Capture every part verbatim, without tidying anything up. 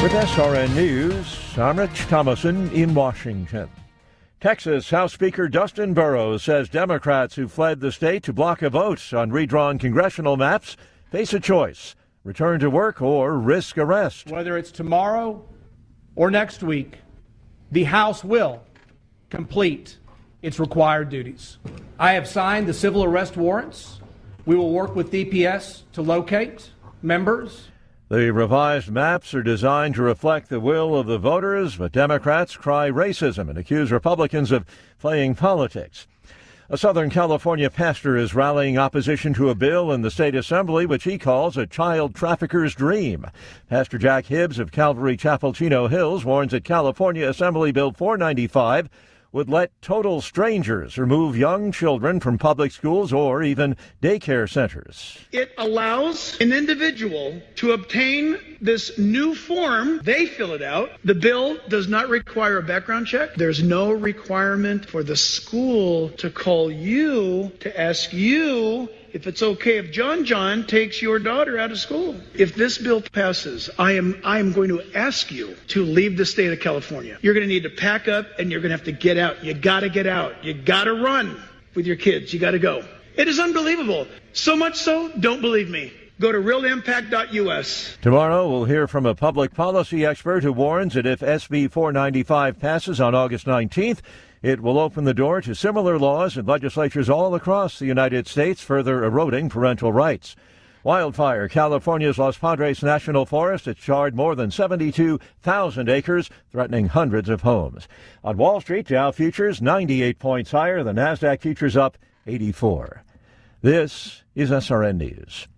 With S R N News, I'm Rich Thomason in Washington. Texas House Speaker Dustin Burrows says Democrats who fled the state to block a vote on redrawn congressional maps face a choice: return to work or risk arrest. Whether it's tomorrow or next week, the House will complete its required duties. I have signed the civil arrest warrants. We will work with D P S to locate members. The revised maps are designed to reflect the will of the voters, but Democrats cry racism and accuse Republicans of playing politics. A Southern California pastor is rallying opposition to a bill in the state assembly which he calls a child trafficker's dream. Pastor Jack Hibbs of Calvary Chapel, Chino Hills, warns that California Assembly Bill four ninety-five would let total strangers remove young children from public schools or even daycare centers. It allows an individual to obtain this new form. They fill it out. The bill does not require a background check. There's no requirement for the school to call you to ask you if it's okay if John John takes your daughter out of school. If this bill passes, I am I am going to ask you to leave the state of California. You're going to need to pack up and you're going to have to get out. You got to get out. You got to run with your kids. You got to go. It is unbelievable. So much so, don't believe me. Go to real impact dot U S. Tomorrow we'll hear from a public policy expert who warns that if S B four ninety-five passes on August nineteenth, it will open the door to similar laws in legislatures all across the United States, further eroding parental rights. Wildfire. California's Los Padres National Forest has charred more than seventy-two thousand acres, threatening hundreds of homes. On Wall Street, Dow futures ninety-eight points higher. The Nasdaq futures up eighty-four. This is S R N News.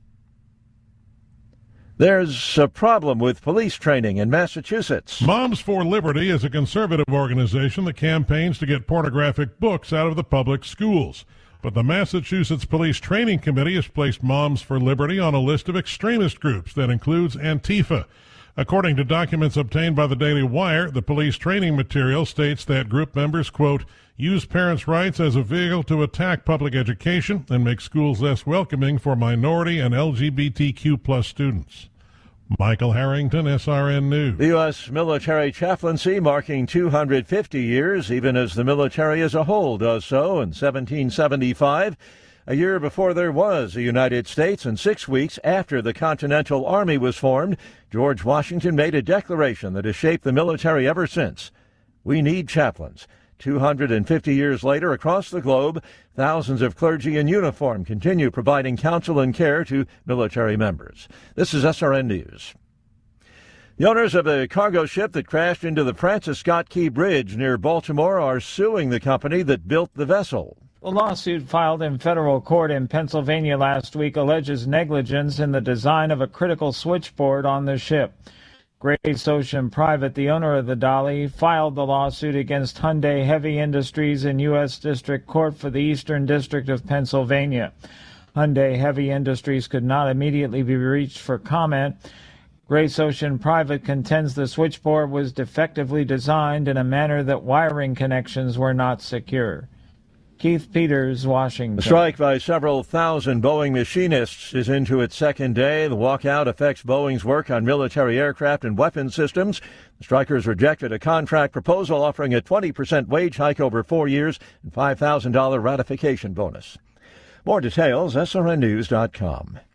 There's a problem with police training in Massachusetts. Moms for Liberty is a conservative organization that campaigns to get pornographic books out of the public schools. But the Massachusetts Police Training Committee has placed Moms for Liberty on a list of extremist groups that includes Antifa. According to documents obtained by the Daily Wire, the police training material states that group members, quote, use parents' rights as a vehicle to attack public education and make schools less welcoming for minority and L G B T Q plus students. Michael Harrington, S R N News. The U S military chaplaincy marking two hundred fifty years, even as the military as a whole does so in seventeen seventy-five, a year before there was a United States and six weeks after the Continental Army was formed. George Washington made a declaration that has shaped the military ever since. We need chaplains. two hundred fifty years later, across the globe, thousands of clergy in uniform continue providing counsel and care to military members. This is S R N News. The owners of a cargo ship that crashed into the Francis Scott Key Bridge near Baltimore are suing the company that built the vessel. The lawsuit filed in federal court in Pennsylvania last week alleges negligence in the design of a critical switchboard on the ship. Grace Ocean Private, the owner of the Dolly, filed the lawsuit against Hyundai Heavy Industries in U S District Court for the Eastern District of Pennsylvania. Hyundai Heavy Industries could not immediately be reached for comment. Grace Ocean Private contends the switchboard was defectively designed in a manner that wiring connections were not secure. Keith Peters, Washington. The strike by several thousand Boeing machinists is into its second day. The walkout affects Boeing's work on military aircraft and weapons systems. The strikers rejected a contract proposal offering a twenty percent wage hike over four years and five thousand dollars ratification bonus. More details, S R N news dot com.